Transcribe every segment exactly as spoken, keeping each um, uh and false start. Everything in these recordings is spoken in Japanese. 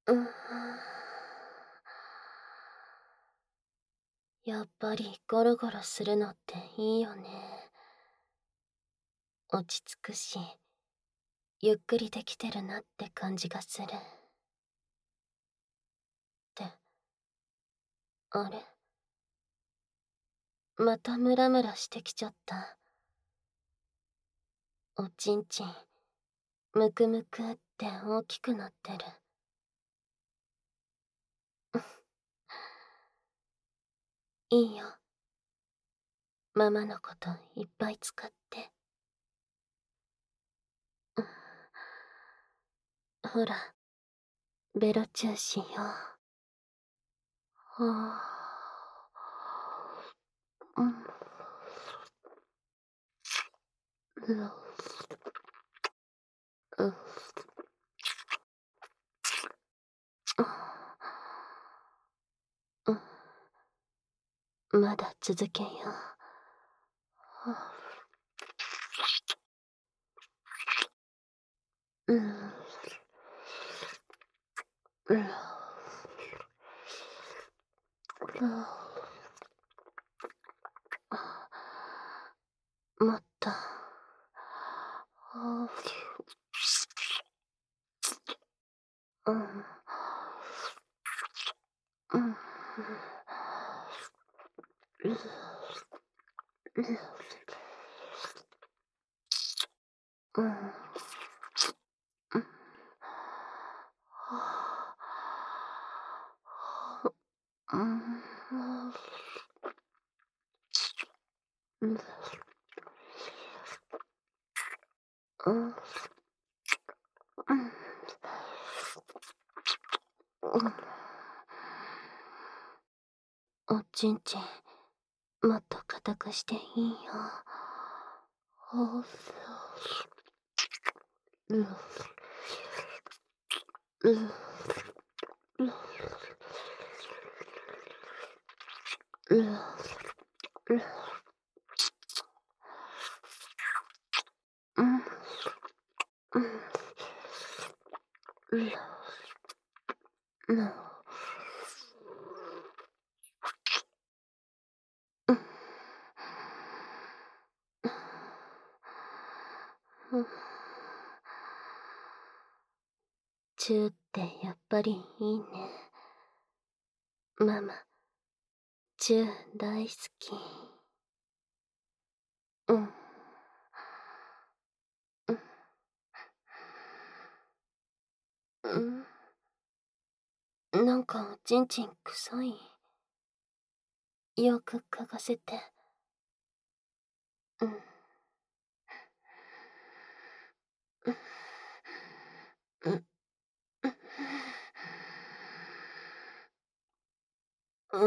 うん。やっぱりゴロゴロするのっていいよね。落ち着くし、ゆっくりできてるなって感じがする。って、あれ、またムラムラしてきちゃった。おちんちん、むくむくって大きくなってる。いいよ。ママのこといっぱい使って。ほら、ベロチューしよう。はあ、うん。うん。うん。うん。まだ続けよう。はあ、うん。うん。もっと。うん。うん。うん。うん。うん。うん。おちんちん、もっと硬くしていいよ。ほう。うん。うん。うん。うん。うん。うん。チューってやっぱりいいね。ママ、チュー大好き。うん。うん。なんかおちんちん臭い。よく嗅がせて。うん。うん。うん。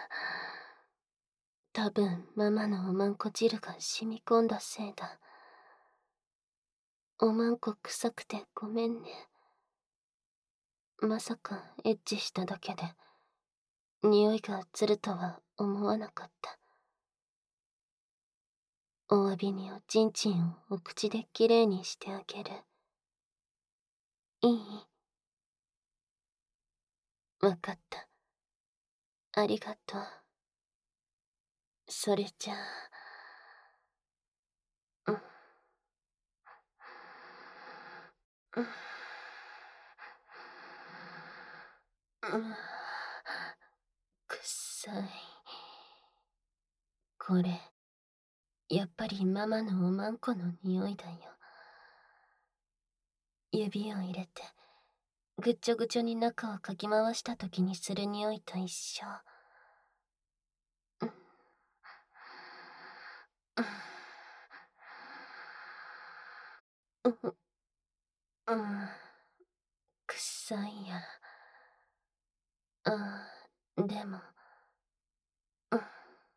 多分ママのおまんこ汁が染み込んだせいだ。おまんこ臭くてごめんね。まさかエッチしただけで匂いが移るとは思わなかった。お詫びにおちんちんをお口できれいにしてあげる。いい？わかった。ありがとう。それじゃあ、うん。うん。うん。くっさい。これ、やっぱりママのおまんこの匂いだよ。指を入れて、ぐっちょぐちょに中をかき回した時にする匂いと一緒。うん。うん。うん。くっさいや。ああ、でも、うん。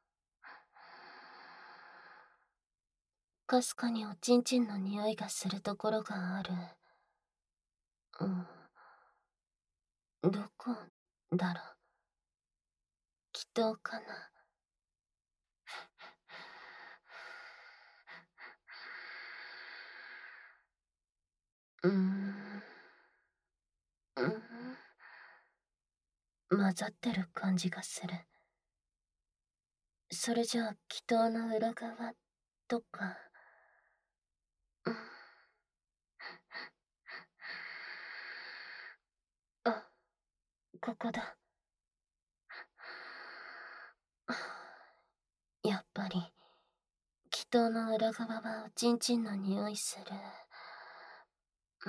かすかにおちんちんの匂いがするところがある。うん。どこだろう。祈祷かな。うーん。うん。 混ざってる感じがする。それじゃあ、祈祷の裏側とか。うん。あ、ここだ。やっぱり、祈祷の裏側はおちんちんの匂いする。うん。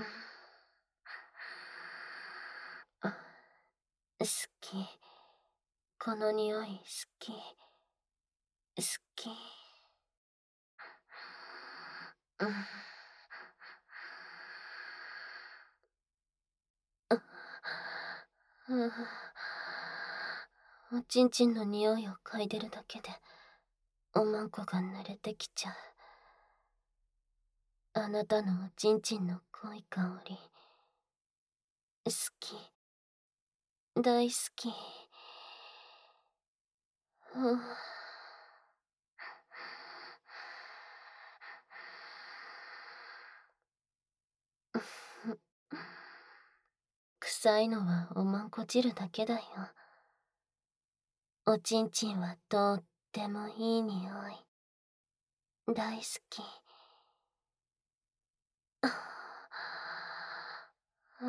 あ、好き。この匂い好き。好き。うん。あ、うん。おちんちんの匂いを嗅いでるだけで、おまんこが濡れてきちゃう。あなたのおちんちんの濃い香り。好き。大好き。うん。臭いのはおまんこ汁だけだよ。おちんちんはとってもいい匂い。大好き。うん。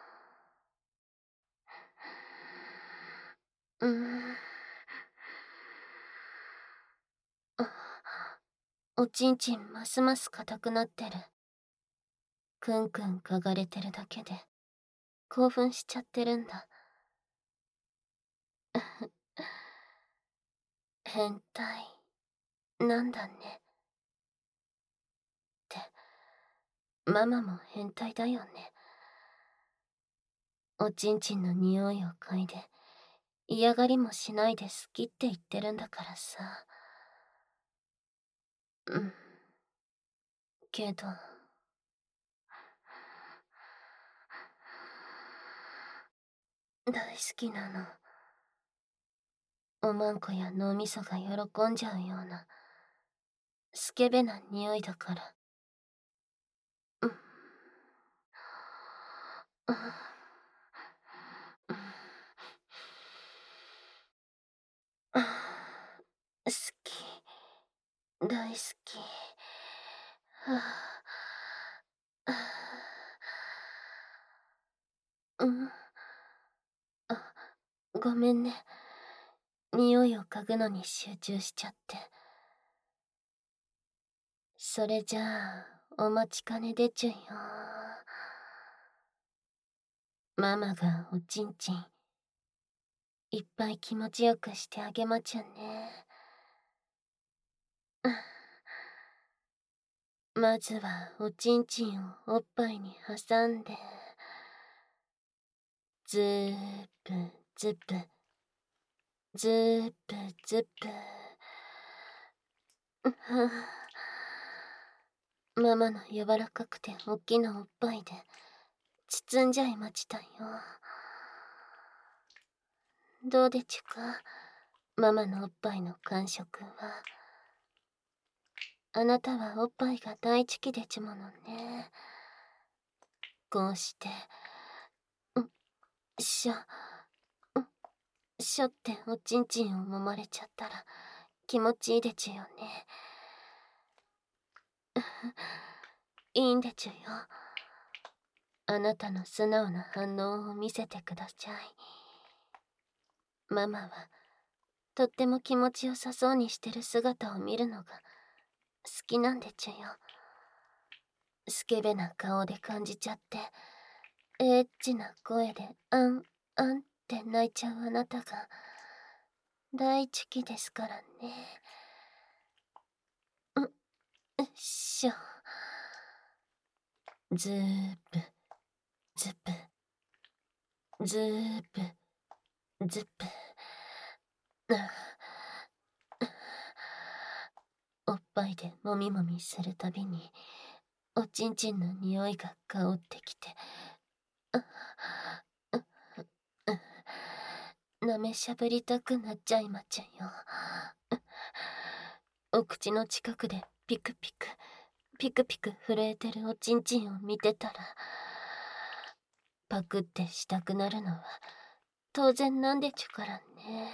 うん。おちんちんますます硬くなってる。くんくん嗅がれてるだけで興奮しちゃってるんだ。変態なんだね。ってママも変態だよね。おちんちんの匂いを嗅いで嫌がりもしないで好きって言ってるんだからさ。うん。けど大好きなの。おまんこや脳みそが喜んじゃうようなスケベな匂いだから。うん。うん。好き。大好き。はあ、うん。あ、ごめんね。匂いを嗅ぐのに集中しちゃって。それじゃあ、お待ちかねでちゅよ。ママがおちんちん、いっぱい気持ちよくしてあげまちゅね。まずはおちんちんをおっぱいに挟んで、ズープズプ、ズープズプ。ママの柔らかくておっきなおっぱいで包んじゃいましたよ。どうでちゅか、ママのおっぱいの感触は。あなたはおっぱいが大好きでちゅものね。こうして、ん、しょ、ん、しょっておちんちんを揉まれちゃったら気持ちいいでちゅよね。いいんでちゅよ。あなたの素直な反応を見せてください。ママはとっても気持ちよさそうにしてる姿を見るのが好きなんでちゅよ。スケベな顔で感じちゃってエッチな声であんあんって泣いちゃうあなたが大好きですからね。ん、っしょ。ズープズプ、ズープズプ。おっぱいでもみもみするたびにおちんちんの匂いが香ってきて、なめしゃぶりたくなっちゃいまちゃよ。お口の近くでピクピクピクピク震えてるおちんちんを見てたらパクってしたくなるのは当然なんでちゅからね。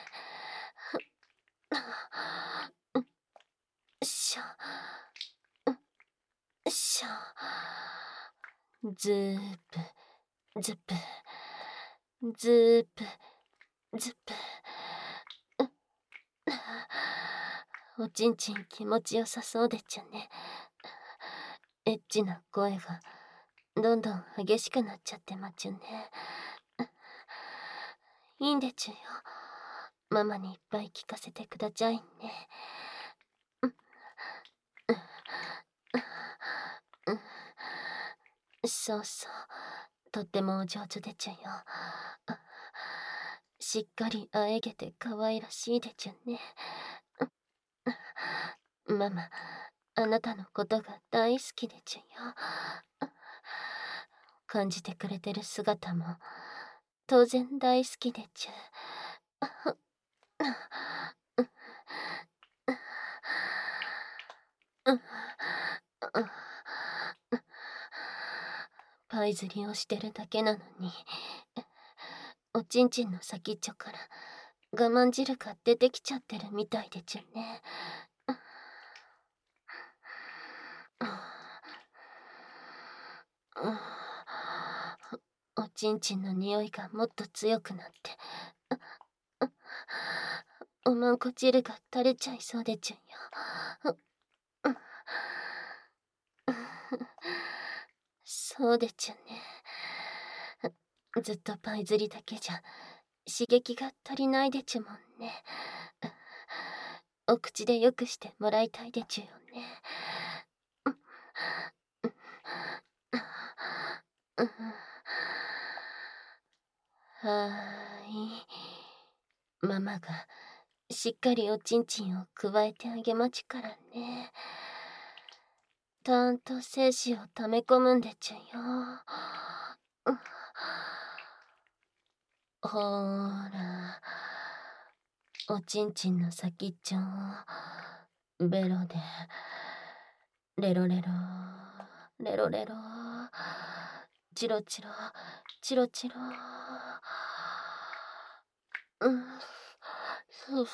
うんしょ。うんしょ。ずーぷ、ずぷ、ずーぷ、ずぷ。おちんちん気持ちよさそうでちゅね。エッチな声がどんどん激しくなっちゃってまちゅね。いいんでちゅよ。ママにいっぱい聞かせてくだちゃいね。そうそう。とってもお上手でちゅよ。しっかりあえげて可愛らしいでちゅね。ママ、あなたのことが大好きでちゅよ。感じてくれてる姿も当然大好きでちゅ。パイ釣りをしてるだけなのに、おちんちんの先っちょから我慢汁が出てきちゃってるみたいでちゅね。おちんちんの匂いがもっと強くなって、おまんこ汁が垂れちゃいそうでちゅよ。そうでちゅね。ずっとパイ釣りだけじゃ刺激が足りないでちゅもんね。お口でよくしてもらいたいでちゅよね。はーい。ママがしっかりおちんちんをくわえてあげまちゅからね。たーんと精子を溜め込むんでちゅよ。ほーら、おちんちんの先っちょをベロでレロレロレロレロチロチロチロチロ。うん、ふ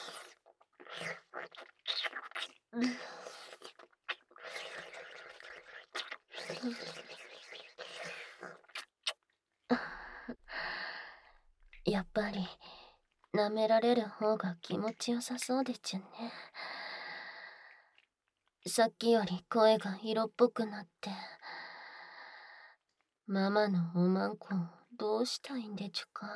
やっぱり舐められる方が気持ちよさそうでちゅね。さっきより声が色っぽくなって、ママのおまんこどうしたいんでちゅか。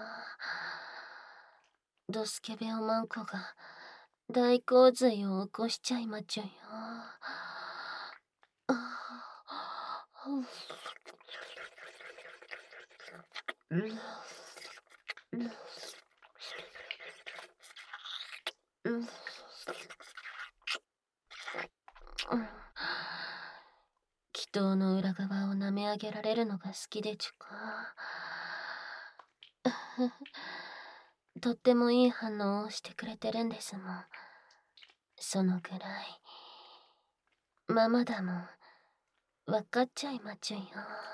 ドスケベおまんこが大洪水を起こしちゃいまちゅよ。祈祷の裏側を舐め上げられるのが好きでちゅか。とってもいい反応をしてくれてるんですもん。そのぐらいママだもん分かっちゃいまちゅよ。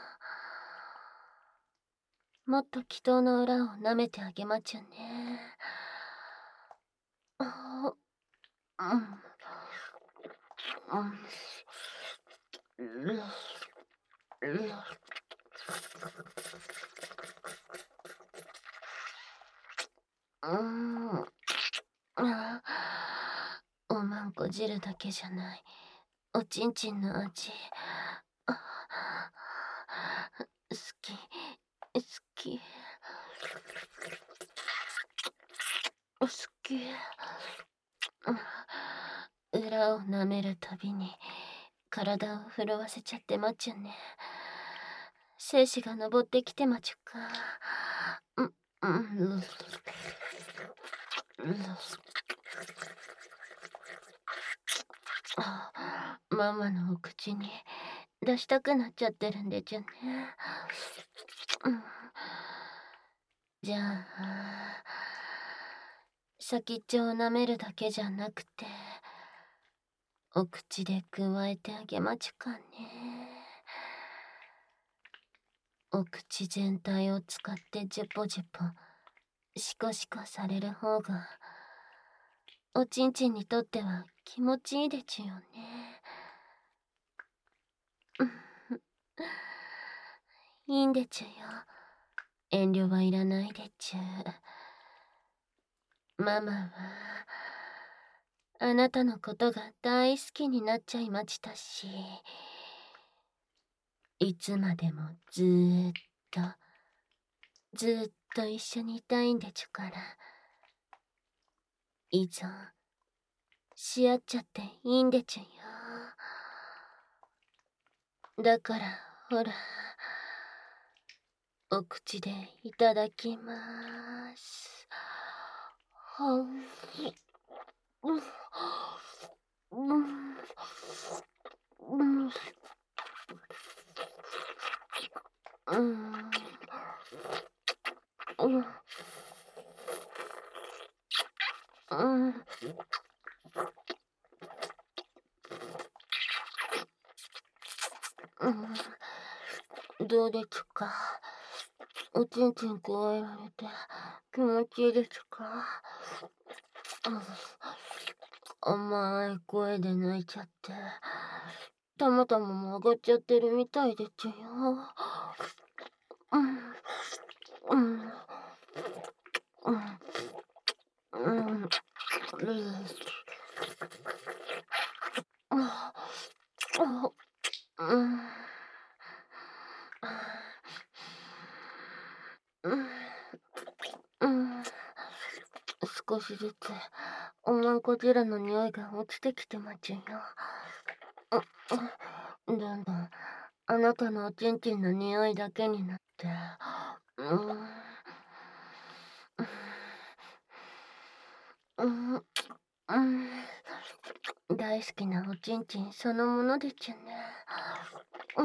もっと祈祷の裏を舐めてあげまちゅね。あうんうんあおまんこ汁だけじゃないおちんちんの味好き好き好き裏を舐めるたびに体を震わせちゃってまちゅね。精子が登ってきてまちゅか。うんうんママのお口に出したくなっちゃってるんでちゅね。じゃあ先っちょを舐めるだけじゃなくてお口でくわえてあげまちゅかね。お口全体を使ってジュポジュポシコシコされる方が、おちんちんにとっては気持ちいいでちゅよね。いいんでちゅよ。遠慮はいらないでちゅ。ママは、あなたのことが大好きになっちゃいましたし、いつまでもずーっと、ずーっと一緒にいたいんでちゅから、依存し合っちゃっていいんでちゅよ。だから、ほら、お口でいただきまーす。はん、うん、うん、うん、うん、うん、うん、うん。どうですか？おちんちんくわえられて気持ちいいですか？うん、甘い声で泣いちゃって、たまたまも上がっちゃってるみたいでちゅよ。うん、うん、うん、うん、うん、あ、あ、うん、うん、うん。少しずつ、おまんこちらの匂いが落ちてきてまちゅよ。うん、どんどん、あなたのおちんちんの匂いだけになって、うん、うん、うん、大好きなおちんちんそのものでちゅね。うん、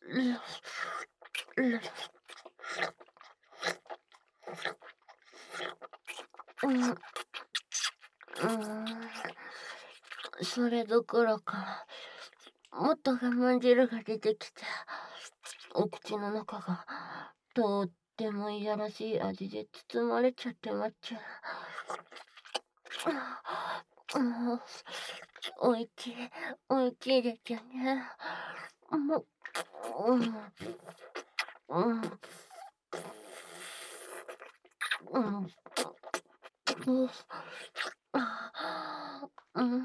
うん、うん、それどころか、もっと我慢汁が出てきて、お口の中がとってもいやらしい味で包まれちゃってまっちゃう。もう、おいちい、おいちいですよね。もう、うん、うん、うん、うん、うん、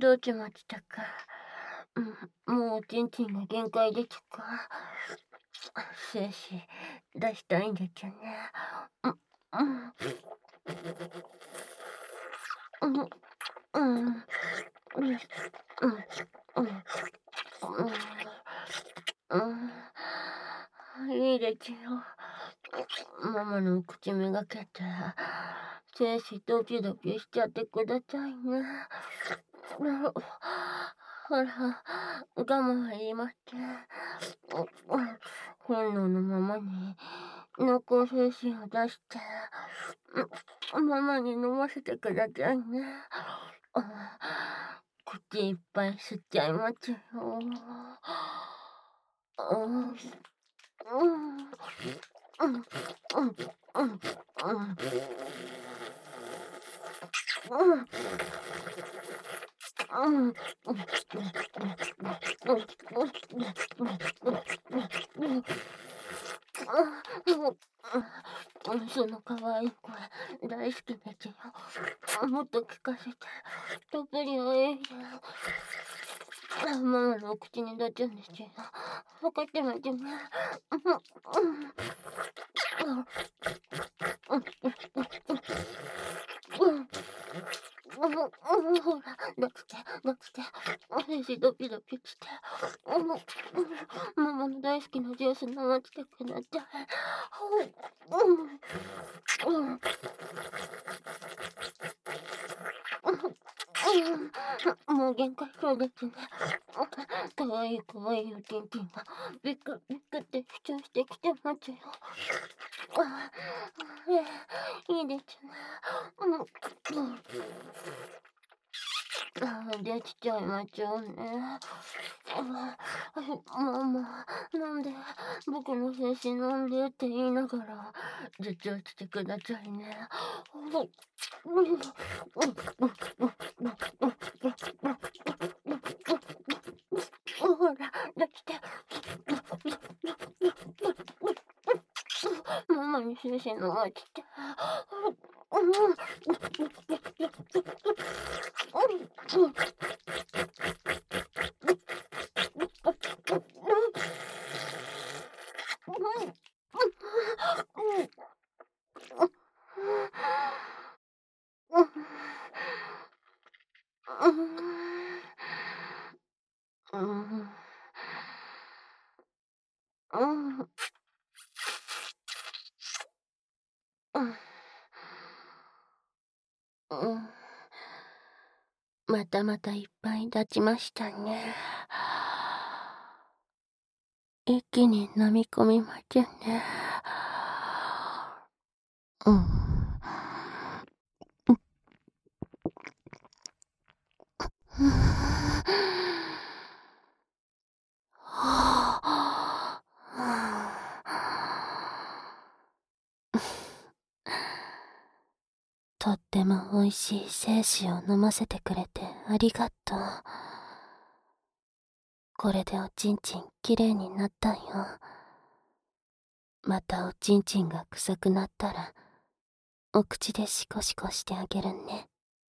どうしましたか？うん、もうおちんちんが限界ですか？精子出したいんですよね。うん、うん、うん、うん、うん、うん、うん、うん、いいですよ。ママの口めがけて、精子ドキドキしちゃってくださいね。ほら、我慢はいりません。本能のままに濃厚精子を出して、ママに飲ませてくださいね。口いっぱい吸っちゃいますよ。うん、うん、うん、うん、うん、うん、うん、うん、うん、その可愛い声大好きですよ。もっと聞かせて。たっぷりおいしい。ママのお口に出ちゃうんですよ。分かってますよね。ほら、出して、出して。私ドキドキして。ママの大好きなジュース飲ませてください。うん、もう限界そうですね。かわいいかわいいおちんちんがビクビクって主張してきてますよ。あ、いいですね。うん、あ、できちゃいましょうね。 ああ、ママ、なんで、僕の精子飲んでって言いながら、絶対してくださいね。ほら、できて。ママに精子飲ませて。またまたいっぱい立ちましたね。一気に飲み込みましたね。うん。とっても美味しい精子を飲ませてくれてありがとう。これでおちんちんきれいになったんよ。またおちんちんが臭くなったら、お口でシコシコしてあげるね。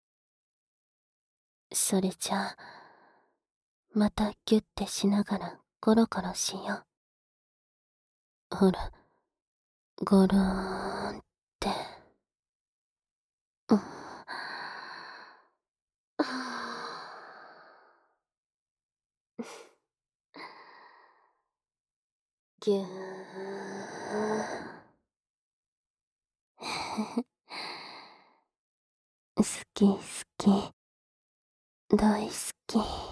それじゃあ、またギュッてしながらコロコロしよう。ほら、ゴローンって。うん。ぎゅー。好き好き。大好き。